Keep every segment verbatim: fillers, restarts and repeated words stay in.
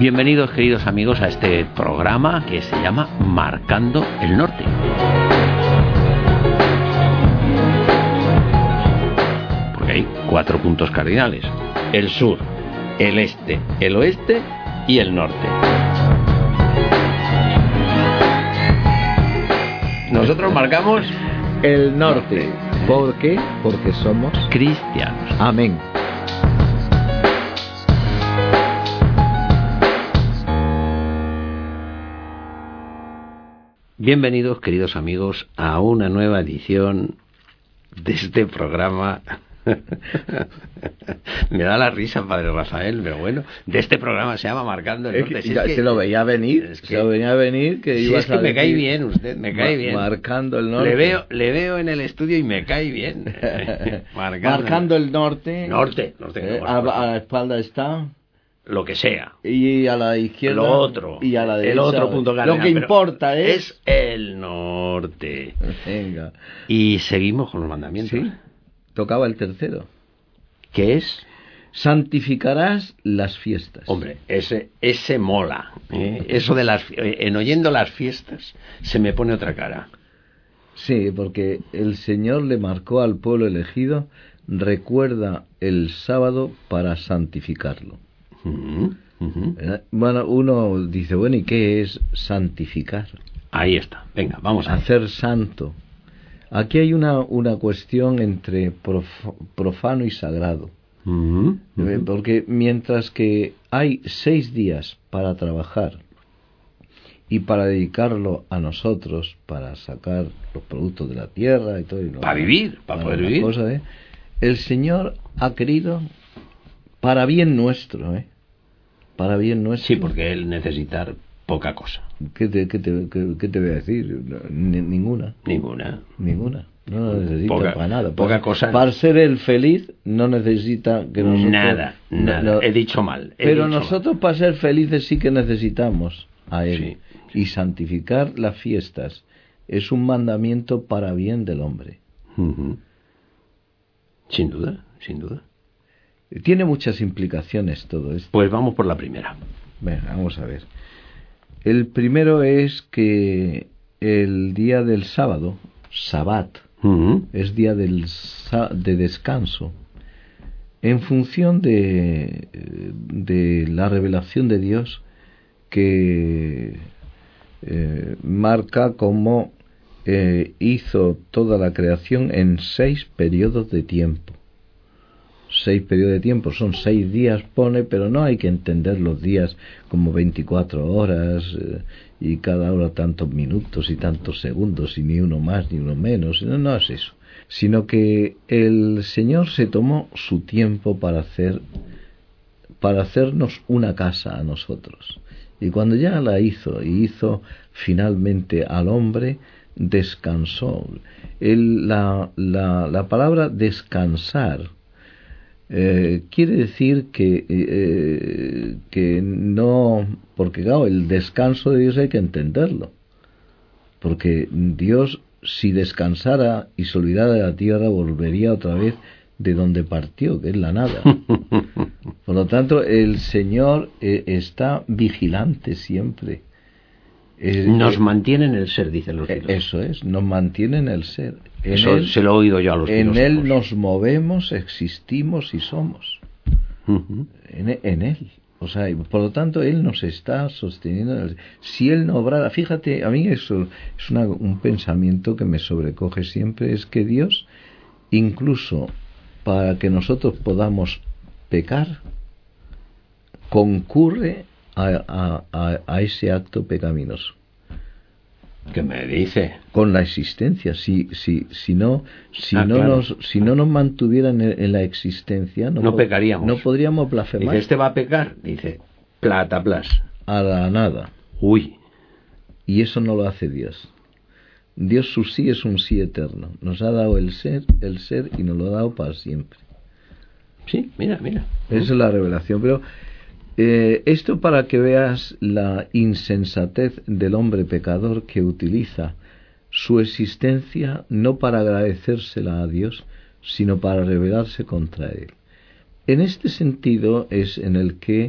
Bienvenidos, queridos amigos, a este programa que se llama Marcando el Norte. Porque hay cuatro puntos cardinales: el sur, el este, el oeste y el norte. Nosotros marcamos el norte. ¿Por qué? Porque somos cristianos. Amén. Bienvenidos, queridos amigos, a una nueva edición de este programa. Me da la risa, Padre Rafael, pero bueno, de este programa se llama Marcando el Norte. Es que, si ya es que, se lo veía venir, es que, se lo venía a venir que si iba es a que me cae bien usted, me cae bien. Marcando el norte. Le veo, le veo en el estudio y me cae bien. Marcando, Marcando el norte. Norte, norte. Eh, a, a la espalda está. Lo que sea. Y a la izquierda. Lo otro. Y a la derecha. El otro punto cardinal. Lo que importa es. Es el norte. Venga. Y seguimos con los mandamientos. Sí. Tocaba el tercero. ¿Qué es? Santificarás las fiestas. Hombre, ese, ese mola. ¿eh? Eso de las, en oyendo las fiestas se me pone otra cara. Sí, porque el Señor le marcó al pueblo elegido: recuerda el sábado para santificarlo. Uh-huh, uh-huh. Bueno, uno dice, bueno, ¿y qué es santificar? Ahí está. Venga, vamos a hacer santo. Aquí hay una, una cuestión entre prof, profano y sagrado. Uh-huh, uh-huh. Porque mientras que hay seis días para trabajar y para dedicarlo a nosotros, para sacar los productos de la tierra y todo, y para vivir, para poder vivir, cosa, ¿eh? El Señor ha querido para bien nuestro, ¿eh? Para bien nuestro. Sí, porque Él necesita poca cosa. ¿Qué te, qué te, qué, qué te voy a decir? N- ninguna. Ninguna. Ninguna. No necesita poca, para nada. Poca para, cosa. Para ser el feliz no necesita que nosotros... Nada, nada. No, he dicho mal. He pero dicho nosotros mal. Para ser felices sí que necesitamos a Él. Sí, sí. Y santificar las fiestas es un mandamiento para bien del hombre. Uh-huh. Sin duda, sin duda. Tiene muchas implicaciones todo esto. Pues vamos por la primera. Venga, vamos a ver. El primero es que el día del sábado, Sabbat, uh-huh. es día del, de descanso, en función de, de la revelación de Dios que eh, marca cómo eh, hizo toda la creación en seis periodos de tiempo. Seis periodos de tiempo, son seis días, pone, pero no hay que entender los días como veinticuatro horas eh, y cada hora tantos minutos y tantos segundos y ni uno más ni uno menos, no, no es eso, sino que el Señor se tomó su tiempo para hacer, para hacernos una casa a nosotros, y cuando ya la hizo y hizo finalmente al hombre, descansó. El, la, la, la palabra descansar Eh, quiere decir que eh, que no, porque claro, el descanso de Dios hay que entenderlo, porque Dios, si descansara y se olvidara de la tierra, volvería otra vez de donde partió, que es la nada. Por lo tanto, el Señor eh, está vigilante siempre. Eh, nos eh, mantiene en el ser, dicen los filósofos. Eso es, nos mantiene en el ser. En Eso él, se lo he oído yo a los en filósofos. En Él nos movemos, existimos y somos. Uh-huh. En, en Él. O sea, por lo tanto, Él nos está sosteniendo. Si Él no obrara, fíjate, a mí eso es una, un pensamiento que me sobrecoge siempre, es que Dios, incluso para que nosotros podamos pecar, concurre a, a, a, a ese acto pecaminoso. ¿Qué me dice? Con la existencia. Si si si no si ah, no claro. nos si no nos mantuvieran en, en la existencia, no, no po- pecaríamos. No podríamos blasfemar. Dice, este va a pecar, dice, plata, plas. A la nada. Uy. Y eso no lo hace Dios. Dios, su sí es un sí eterno. Nos ha dado el ser, el ser y nos lo ha dado para siempre. Sí, mira, mira. Esa es la revelación. Pero Eh, esto para que veas la insensatez del hombre pecador, que utiliza su existencia no para agradecérsela a Dios, sino para rebelarse contra Él. En este sentido es en el que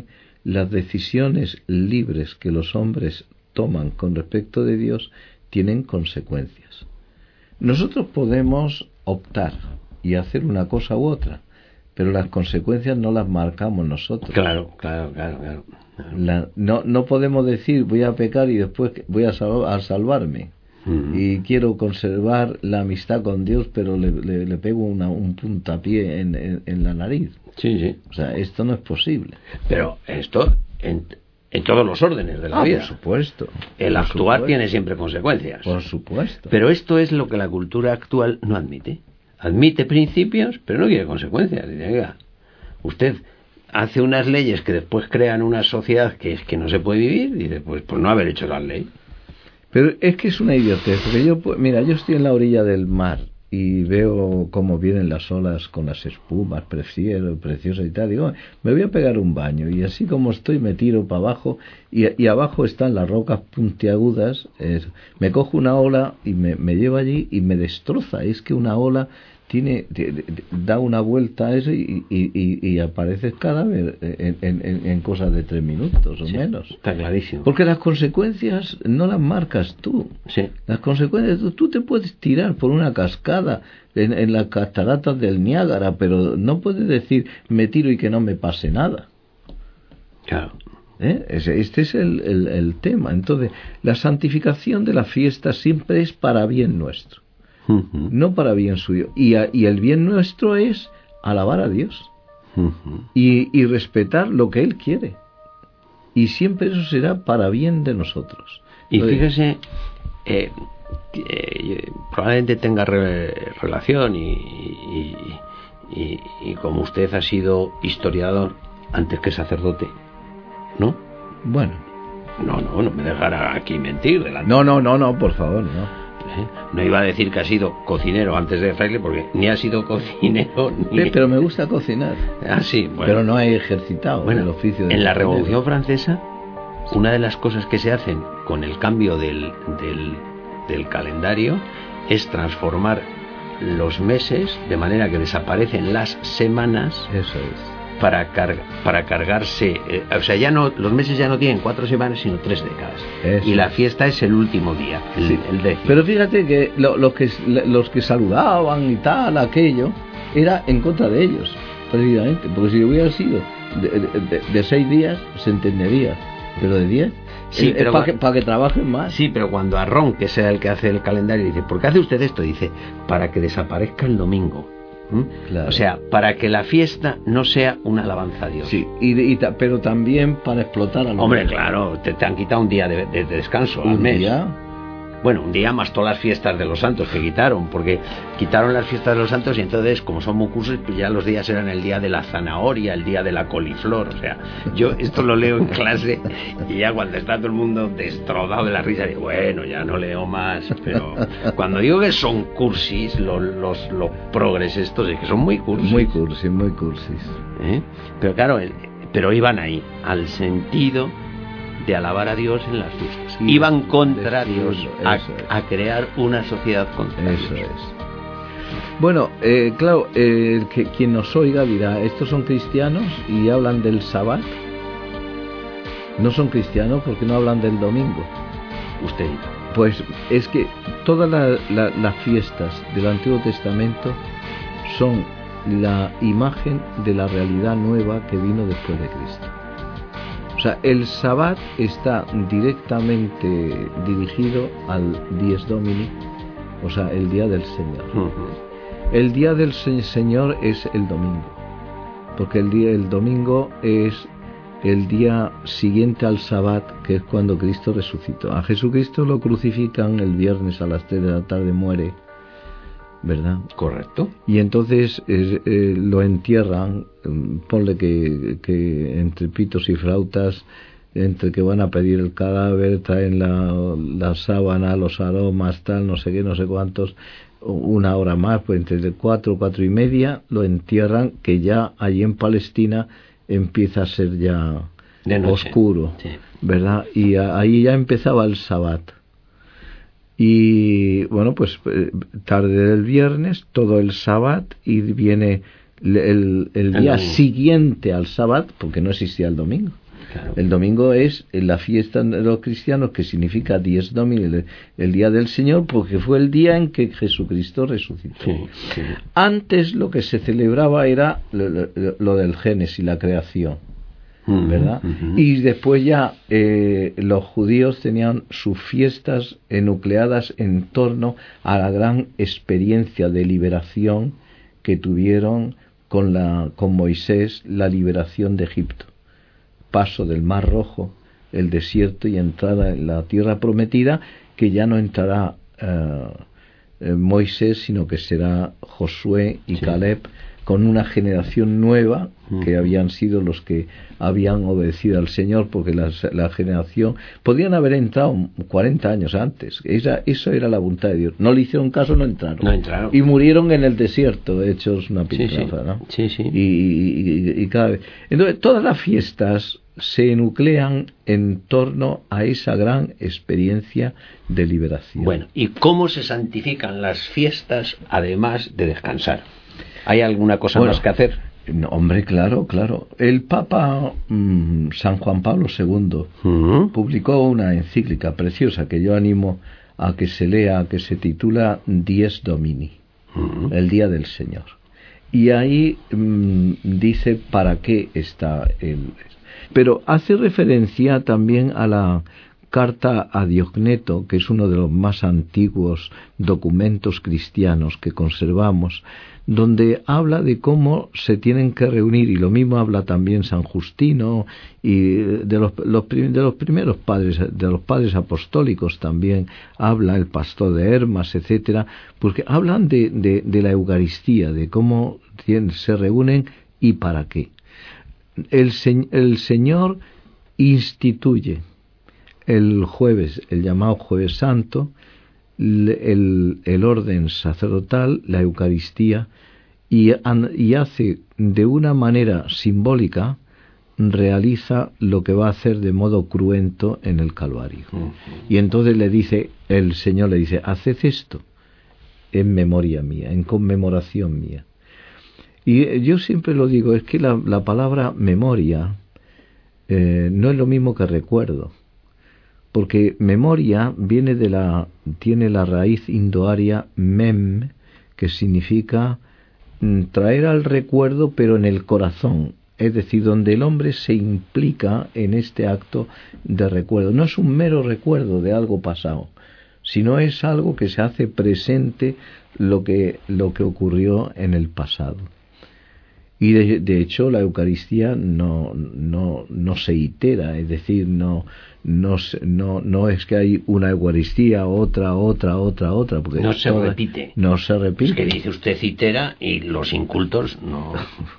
las decisiones libres que los hombres toman con respecto de Dios tienen consecuencias. Nosotros podemos optar y hacer una cosa u otra, pero las consecuencias no las marcamos nosotros. Claro, claro, claro, claro. La, no, no podemos decir voy a pecar y después voy a, sal, a salvarme. Uh-huh. Y quiero conservar la amistad con Dios, pero le, le, le pego una, un puntapié en, en, en la nariz. Sí, sí. O sea, esto no es posible. Pero esto en, en todos los órdenes de la ah, vida. Por supuesto. El por actuar supuesto. tiene siempre consecuencias. Por supuesto. Pero esto es lo que la cultura actual no admite. Admite principios, pero no quiere consecuencias. Dice, oiga, usted hace unas leyes que después crean una sociedad que es que no se puede vivir, dice, pues por no haber hecho las leyes. Pero es que es una idiotez, porque yo, mira, yo estoy en la orilla del mar y veo cómo vienen las olas con las espumas preciosas, preciosas y tal, digo, me voy a pegar un baño, y así como estoy me tiro para abajo, y, y abajo están las rocas puntiagudas, eh, me cojo una ola y me, me lleva allí y me destroza. Es que una ola tiene da una vuelta a eso y, y, y, y aparece el cadáver en, en, en cosas de tres minutos o sí, menos. Está clarísimo. Porque las consecuencias no las marcas tú. Sí. Las consecuencias, tú, tú te puedes tirar por una cascada en, en las cataratas del Niágara, pero no puedes decir me tiro y que no me pase nada. Claro. ¿Eh? Este es el, el, el tema. Entonces, la santificación de la fiesta siempre es para bien nuestro. Uh-huh. No para bien suyo, y, a, y el bien nuestro es alabar a Dios uh-huh. y, y respetar lo que Él quiere, y siempre eso será para bien de nosotros. Y Entonces, fíjese eh, eh, probablemente tenga re, relación y, y, y, y como usted ha sido historiador antes que sacerdote, ¿no? Bueno, no, no, no me dejará aquí mentir delante. No, no, no, no, por favor, no. ¿Eh? No iba a decir que ha sido cocinero antes de fraile, porque ni ha sido cocinero ni... Eh, pero me gusta cocinar. Ah, sí, bueno. Pero no he ejercitado bueno, el oficio de en la cocinero. Revolución Francesa, una de las cosas que se hacen con el cambio del, del, del calendario es transformar los meses de manera que desaparecen las semanas. Eso es. Para, car- para cargarse, eh, o sea, ya no, los meses ya no tienen cuatro semanas, sino tres décadas. Eso. Y la fiesta es el último día, el, sí. el décimo. Pero fíjate que, lo, lo que los que saludaban y tal, aquello, era en contra de ellos, precisamente. Porque si hubiera sido de, de, de, de seis días, se entendería. Pero de diez, sí, es, pero es para que, pa que trabajen más. Sí, pero cuando Arrón, que sea el que hace el calendario, dice, ¿por qué hace usted esto? Dice, para que desaparezca el domingo. Claro. O sea, para que la fiesta no sea una alabanza a Dios. Sí, y, y pero también para explotar a los Hombre, demás. Claro, te, te han quitado un día de, de, de descanso ¿Un al mes. Día? Bueno, un día más todas las fiestas de los santos que quitaron, porque quitaron las fiestas de los santos y entonces, como son muy cursos, pues ya los días eran el día de la zanahoria, el día de la coliflor. O sea, yo esto lo leo en clase y ya cuando está todo el mundo destrozado de la risa, digo, bueno, ya no leo más. Pero cuando digo que son cursis, los, los, los progres estos, es que son muy cursis. Muy cursis, muy cursis. ¿Eh? Pero claro, pero iban ahí, al sentido de alabar a Dios en las fiestas. Sí, iban contra Dios a, a crear una sociedad contra eso Dios. Es. Bueno, eh, claro, eh, que, quien nos oiga dirá, ¿estos son cristianos y hablan del Sabbat? No son cristianos porque no hablan del domingo. Usted. Pues es que todas la, la, las fiestas del Antiguo Testamento son la imagen de la realidad nueva que vino después de Cristo. O sea, el Sabbat está directamente dirigido al Dies Domini, o sea, el día del Señor. Uh-huh. El día del Señor es el domingo, porque el día el domingo es el día siguiente al Sabbat, que es cuando Cristo resucitó. A Jesucristo lo crucifican el viernes a las tres de la tarde, muere, ¿verdad? Correcto. Y entonces eh, eh, lo entierran, ponle que, que entre pitos y flautas, entre que van a pedir el cadáver, traen la, la sábana, los aromas, tal, no sé qué, no sé cuántos, una hora más, pues entre cuatro, cuatro y media, lo entierran, que ya allí en Palestina empieza a ser ya de noche. Oscuro, sí. ¿verdad? Y a, ahí ya empezaba el Sabbat. Y bueno, pues tarde del viernes, todo el Sabbat, y viene el, el, el día el siguiente al Sabbat, porque no existía el domingo. Claro. El domingo es la fiesta de los cristianos, que significa Dies Domini, el, el día del Señor, porque fue el día en que Jesucristo resucitó. Sí, sí. Antes lo que se celebraba era lo, lo, lo del Génesis, la creación, ¿verdad? Uh-huh. Y después ya eh, los judíos tenían sus fiestas enucleadas en torno a la gran experiencia de liberación que tuvieron con, la, con Moisés, la liberación de Egipto, paso del Mar Rojo, el desierto y entrada en la tierra prometida, que ya no entrará eh, eh, Moisés, sino que será Josué y sí. Caleb, con una generación nueva, que habían sido los que habían obedecido al Señor, porque la, la generación podían haber entrado cuarenta años antes. Esa, eso era la voluntad de Dios. No le hicieron caso, no entraron. No entraron. Y murieron en el desierto, hechos una piltrafa, sí, sí. ¿no? Sí, sí. Y, y, y cada vez. Entonces, todas las fiestas se nuclean en torno a esa gran experiencia de liberación. Bueno, ¿y cómo se santifican las fiestas además de descansar? ¿Hay alguna cosa bueno, más que hacer? No, hombre, claro, claro. El Papa mmm, San Juan Pablo segundo uh-huh. publicó una encíclica preciosa que yo animo a que se lea, que se titula Dies Domini, uh-huh. el Día del Señor. Y ahí mmm, dice para qué está el... Pero hace referencia también a la carta a Diogneto, que es uno de los más antiguos documentos cristianos que conservamos, donde habla de cómo se tienen que reunir, y lo mismo habla también San Justino, y de los, los, de los primeros padres, de los padres apostólicos también habla el pastor de Hermas, etcétera, porque hablan de, de, de la Eucaristía, de cómo tienen, se reúnen y para qué. El, el Señor instituye el jueves, el llamado Jueves Santo, el, el orden sacerdotal, la Eucaristía, y, y hace de una manera simbólica, realiza lo que va a hacer de modo cruento en el Calvario. Uh-huh. Y entonces le dice, el Señor le dice, haced esto en memoria mía, en conmemoración mía. Y yo siempre lo digo, es que la, la palabra memoria eh, no es lo mismo que recuerdo, porque memoria viene de la, tiene la raíz indoaria mem, que significa mm, traer al recuerdo, pero en el corazón, es decir, donde el hombre se implica en este acto de recuerdo. No es un mero recuerdo de algo pasado, sino es algo que se hace presente lo que, lo que ocurrió en el pasado. Y de, de hecho la Eucaristía no, no, no se itera, es decir, no, no, no, no es que hay una Eucaristía, otra, otra, otra, otra. Porque no se toda, repite. No se repite. Es que dice usted itera y los incultos no...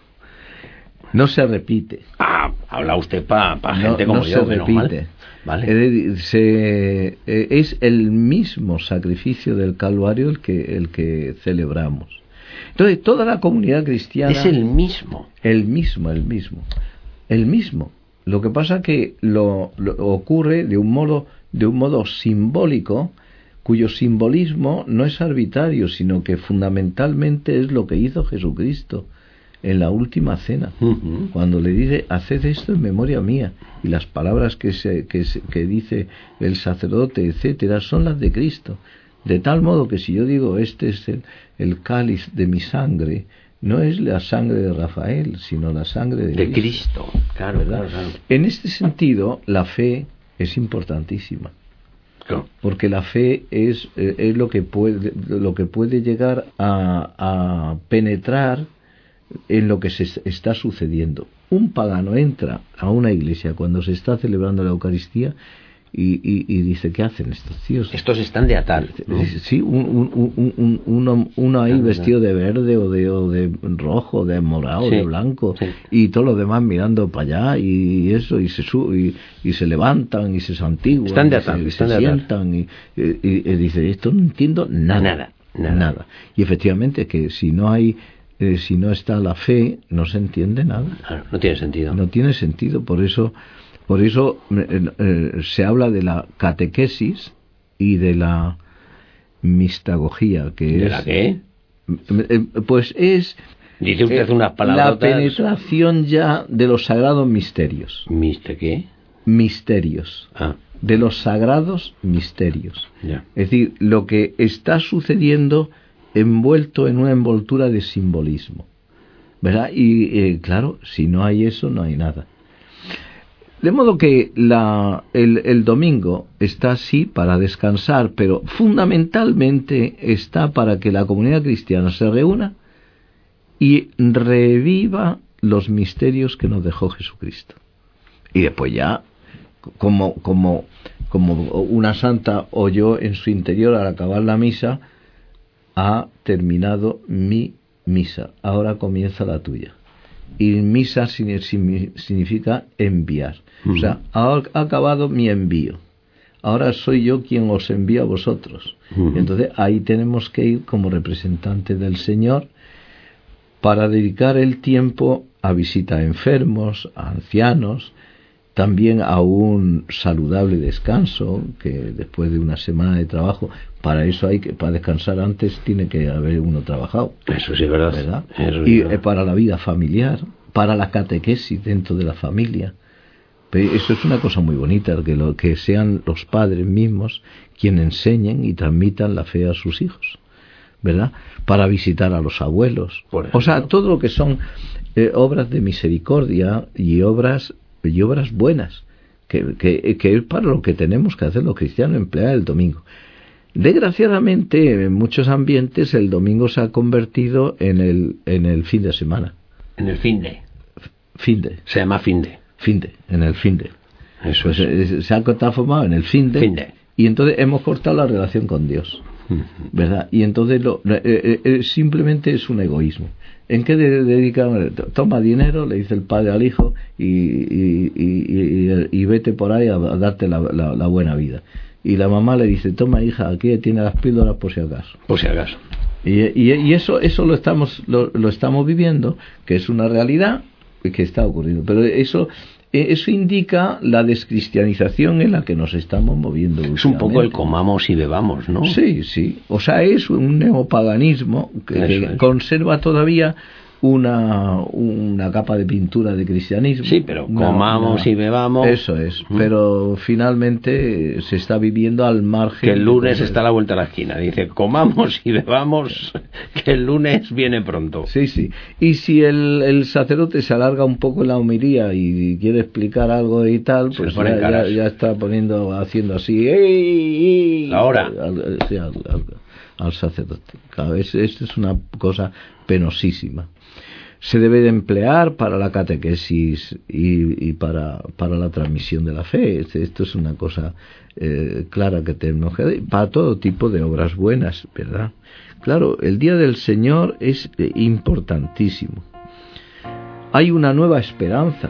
No se repite. Ah, habla usted para pa gente no, como no yo. Se repite. No, ¿vale? Es, se, es el mismo sacrificio del Calvario el que, el que celebramos. Entonces, toda la comunidad cristiana... Es el mismo. El mismo, el mismo. El mismo. Lo que pasa que lo, lo ocurre de un modo, de un modo simbólico, cuyo simbolismo no es arbitrario, sino que fundamentalmente es lo que hizo Jesucristo en la última cena, uh-huh. cuando le dice, haced esto en memoria mía, y las palabras que, se, que, se, que dice el sacerdote, etcétera, son las de Cristo. De tal modo que si yo digo, este es el, el cáliz de mi sangre, no es la sangre de Rafael, sino la sangre de, de Cristo. Cristo. Claro, claro, claro. En este sentido, la fe es importantísima. Claro. Porque la fe es, eh, es lo que puede, lo que puede llegar a, a penetrar en lo que se está sucediendo. Un pagano entra a una iglesia cuando se está celebrando la Eucaristía y, y, y dice, ¿qué hacen estos tíos? Estos están de atal, ¿no? Sí, un, un, un, un, uno, uno ahí vestido de verde o de, o de rojo, de morado, sí, de blanco, sí. Y todos los demás mirando para allá y eso, y se sub, y, y se levantan y se santiguan, están de atal, y se, están se de sientan y, y, y, y dice, esto no entiendo nada, nada, nada. nada. Y efectivamente que si no hay Eh, si no está la fe, no se entiende nada. Claro, no tiene sentido. No tiene sentido. Por eso, por eso eh, eh, se habla de la catequesis y de la mistagogía, que ¿De es. la qué? Eh, pues es Dice usted eh, unas palabras. La penetración ya de los sagrados misterios. ¿Mister qué? Misterios. Ah. De los sagrados misterios. Ya. Es decir, lo que está sucediendo envuelto en una envoltura de simbolismo, ¿verdad? Y eh, claro, si no hay eso, no hay nada. De modo que la, el, el domingo está así para descansar, pero fundamentalmente está para que la comunidad cristiana se reúna y reviva los misterios que nos dejó Jesucristo. Y después ya, como, como, como una santa oyó en su interior al acabar la misa, ha terminado mi misa, ahora comienza la tuya. Y misa significa enviar. Uh-huh. O sea, ha acabado mi envío. Ahora soy yo quien os envía a vosotros. Uh-huh. Entonces ahí tenemos que ir como representantes del Señor para dedicar el tiempo a visitar a enfermos, a ancianos, también a un saludable descanso, que después de una semana de trabajo, para eso hay que, para descansar antes tiene que haber uno trabajado. Eso sí es verdad. ¿verdad? Eso y es verdad. Para la vida familiar, para la catequesis dentro de la familia. Eso es una cosa muy bonita, que, lo, que sean los padres mismos quienes enseñen y transmitan la fe a sus hijos, ¿verdad? Para visitar a los abuelos. O sea, todo lo que son eh, obras de misericordia y obras y obras buenas, que, que, que es para lo que tenemos que hacer los cristianos, emplear el domingo. Desgraciadamente, en muchos ambientes el domingo se ha convertido en el en el fin de semana. En el fin de. Fin de. Se llama fin de. Fin de, en el fin de. Eso pues es. Se, se ha transformado en el fin de, fin de. Y entonces hemos cortado la relación con Dios, ¿verdad? Y entonces lo, eh, eh, simplemente es un egoísmo. ¿En qué de, dedican? Toma dinero, le dice el padre al hijo, y, y, y, y, y vete por ahí a, a darte la, la, la buena vida. Y la mamá le dice, toma hija, aquí tiene las píldoras por si acaso. Por si acaso. Y, y, y eso eso lo estamos lo, lo estamos viviendo, que es una realidad que está ocurriendo. Pero eso eso indica la descristianización en la que nos estamos moviendo. Es un poco el comamos y bebamos, ¿no? Sí, sí. O sea, es un neopaganismo que, que conserva todavía una una capa de pintura de cristianismo. Sí, pero comamos una, y bebamos. Eso es. ¿Mm? Pero finalmente se está viviendo al margen. Que el lunes está a la vuelta de la esquina. Dice, comamos y bebamos, que el lunes viene pronto. Sí, sí. Y si el, el sacerdote se alarga un poco en la homilía y quiere explicar algo y tal, pues ya, ya, ya está poniendo, haciendo así. ¡Ey, ey! Ahora. Al, sí, al, al, al sacerdote. Claro, esto es una cosa penosísima. Se debe de emplear para la catequesis y, y para, para la transmisión de la fe. Esto es una cosa eh, clara que tenemos que para todo tipo de obras buenas, ¿verdad? Claro, el Día del Señor es eh, importantísimo. Hay una nueva esperanza.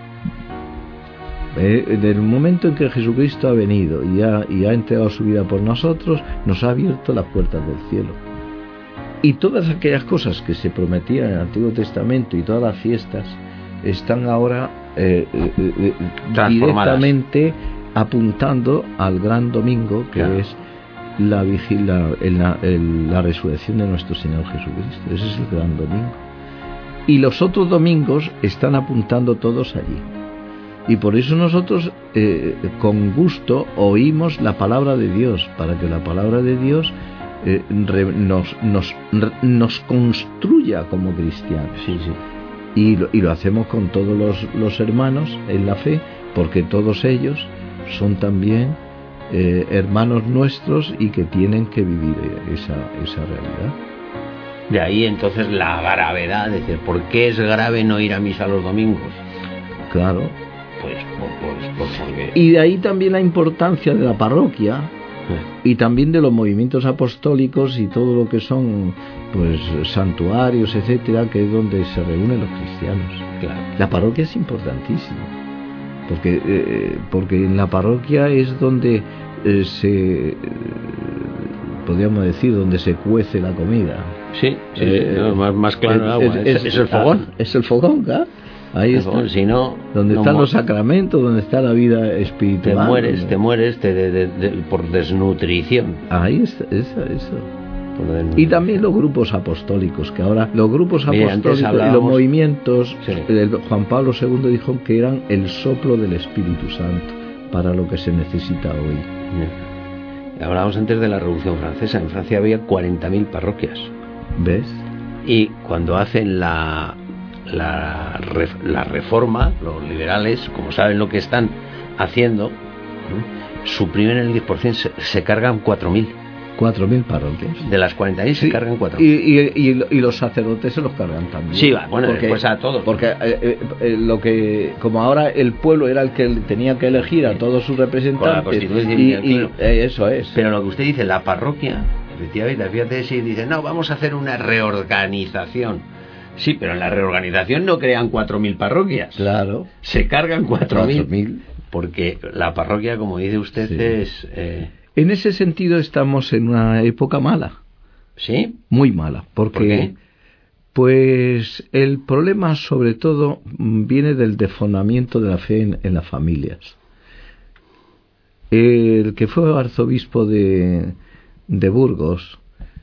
Eh, en el momento en que Jesucristo ha venido y ha, y ha entregado su vida por nosotros, nos ha abierto las puertas del cielo. Y todas aquellas cosas que se prometían en el Antiguo Testamento y todas las fiestas están ahora eh, eh, eh, directamente apuntando al gran domingo, que claro. es la, vigila, la, el, la resurrección de nuestro Señor Jesucristo. Ese es el gran domingo. Y los otros domingos están apuntando todos allí. Y por eso nosotros eh, con gusto oímos la palabra de Dios, para que la palabra de Dios Eh, re, nos, nos, re, nos construya como cristianos. Sí, sí. Y, lo, y lo hacemos con todos los, los hermanos en la fe, porque todos ellos son también eh, hermanos nuestros y que tienen que vivir esa, esa realidad. De ahí entonces la gravedad, es decir, ¿por qué es grave no ir a misa los domingos? Claro. Pues, pues, pues porque... Y de ahí también la importancia de la parroquia, y también de los movimientos apostólicos y todo lo que son pues santuarios, etcétera, que es donde se reúnen los cristianos. Claro. La parroquia es importantísima, porque eh, porque en la parroquia es donde eh, se eh, podríamos decir donde se cuece la comida. Sí, sí, eh, sí no, más, más claro el agua. Es, es, es el fogón. Es el fogón, ¿verdad? Ahí el está. Fogón, si no, donde no están mu- los sacramentos, donde está la vida espiritual. Te mueres, ¿no? te mueres te de, de, de, por desnutrición. Ahí está, eso, eso. Por lo del... Y también los grupos apostólicos, que ahora los grupos Mira, apostólicos hablábamos... y los movimientos, sí. el Juan Pablo segundo dijo que eran el soplo del Espíritu Santo para lo que se necesita hoy. Sí. Hablábamos antes de la Revolución Francesa. En Francia había cuarenta mil parroquias. ¿Ves? Y cuando hacen la, la, la reforma, los liberales, como saben lo que están haciendo, suprimen el diez por ciento, se, se cargan cuatro mil. cuatro mil parroquias. De las cuarenta mil sí, se cargan cuatro mil. Y, y, y, y los sacerdotes se los cargan también. Sí, va, bueno, porque, después a todos. Porque eh, eh, lo que, como ahora el pueblo era el que tenía que elegir a todos sus representantes. Y, y eh, eso es. Pero lo que usted dice, la parroquia, efectivamente, fíjate si dice, no, vamos a hacer una reorganización. Sí, pero en la reorganización no crean cuatro mil parroquias. Claro. Se cargan cuatro mil. Porque la parroquia, como dice usted, sí. es... Eh... En ese sentido estamos en una época mala. ¿Sí? Muy mala. Porque, ¿por qué? Pues el problema sobre todo viene del desfondamiento de la fe en, en las familias. El que fue arzobispo de, de Burgos,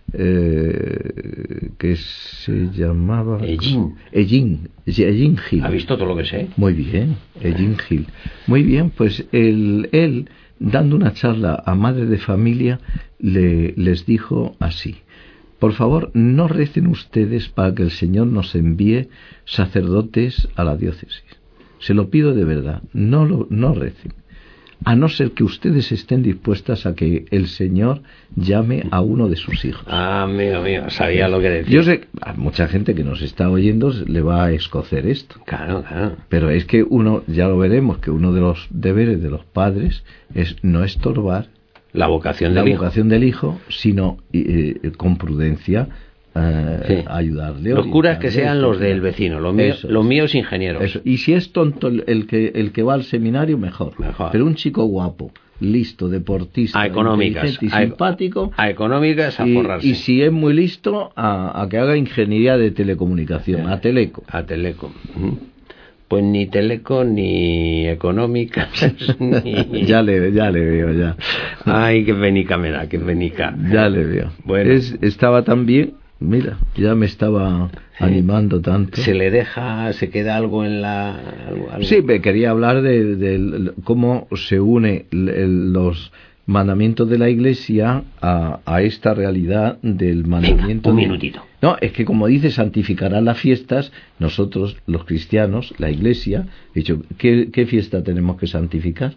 eh, que se llamaba... Ellín. Ellín. Ellín Gil. ¿Ha visto todo lo que sé? Muy bien, Ellín Gil. Muy bien, pues él... él dando una charla a madres de familia, le, les dijo así: por favor, no recen ustedes para que el Señor nos envíe sacerdotes a la diócesis. Se lo pido de verdad, no, lo, no recen, a no ser que ustedes estén dispuestas a que el Señor llame a uno de sus hijos. Ah, amigo mío, sabía lo que decía. Yo sé, a mucha gente que nos está oyendo le va a escocer esto. Claro, claro. Pero es que uno, ya lo veremos, que uno de los deberes de los padres es no estorbar la vocación la del vocación hijo. del hijo, sino eh, con prudencia eh, sí. ayudarle. Los curas que sean los del vecino, los míos, los míos ingenieros. Eso. Y si es tonto el, el que el que va al seminario, mejor. mejor. Pero un chico guapo, listo, deportista, a económicas, y simpático, a económicas a y, forrarse. Y si es muy listo, a, a que haga ingeniería de telecomunicación, sí. a Teleco. A Teleco. Pues ni Teleco, ni económicas, ni... ya le ya le veo, ya. Ay, qué benica me da, qué benica. Ya le veo. Bueno. Es, estaba tan bien, mira, ya me estaba sí. animando tanto. ¿Se le deja, se queda algo en la...? Algo, algo? Sí, me quería hablar de, de cómo se une los mandamientos de la Iglesia a, a esta realidad del mandamiento. Venga, un de... minutito. No, es que como dice, santificarán las fiestas. Nosotros, los cristianos, la Iglesia, he dicho, ¿qué, qué fiesta tenemos que santificar?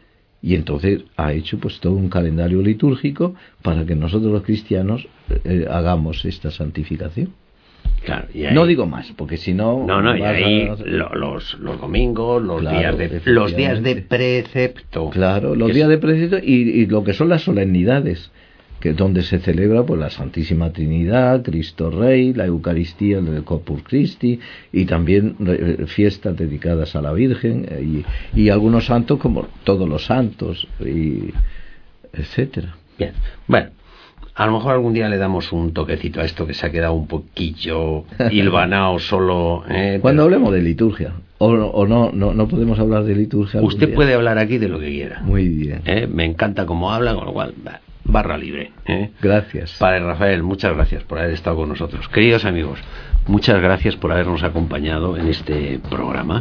Y entonces ha hecho pues todo un calendario litúrgico para que nosotros los cristianos eh, hagamos esta santificación. Claro, y ahí, no digo más, porque si no... No, no, y ahí a... los, los domingos, los, claro, días de, los días de precepto. Claro, los días es... de precepto y, y lo que son las solemnidades, que donde se celebra pues la Santísima Trinidad, Cristo Rey, la Eucaristía, el Corpus Christi, y también eh, fiestas dedicadas a la Virgen, eh, y, y algunos santos como todos los santos, y etcétera. Bien, bueno. A lo mejor algún día le damos un toquecito a esto que se ha quedado un poquillo hilvanado solo. ¿eh? Cuando Pero... hablemos de liturgia. O, o no, no no podemos hablar de liturgia. Usted día. puede hablar aquí de lo que quiera. Muy bien. ¿Eh? Me encanta cómo habla, con lo cual, barra libre. ¿eh? Gracias. Padre Rafael, muchas gracias por haber estado con nosotros. Queridos amigos, muchas gracias por habernos acompañado en este programa.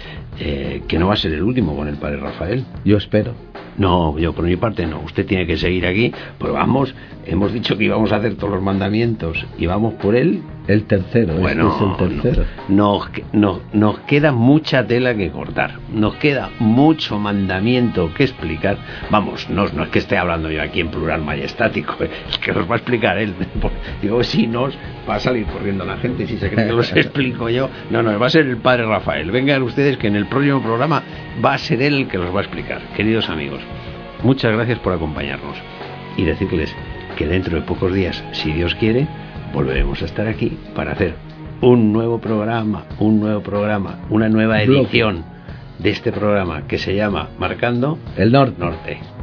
Eh, que no va a ser el último con el Padre Rafael. Yo espero. No, yo por mi parte no. Usted tiene que seguir aquí. Pero vamos, hemos dicho que íbamos a hacer todos los mandamientos y vamos por él. El tercero, bueno, este es el tercero. No, nos, nos, nos queda mucha tela que cortar. Nos queda mucho mandamiento que explicar. Vamos, no, no es que esté hablando yo aquí en plural majestático, es que los va a explicar él. Digo, si no, va a salir corriendo la gente si se cree que los explico yo. No, no, va a ser el Padre Rafael. Vengan ustedes que en el próximo programa va a ser él el que los va a explicar. Queridos amigos, muchas gracias por acompañarnos y decirles que dentro de pocos días, si Dios quiere, volveremos a estar aquí para hacer un nuevo programa, un nuevo programa, una nueva edición de este programa que se llama Marcando el Norte. Norte.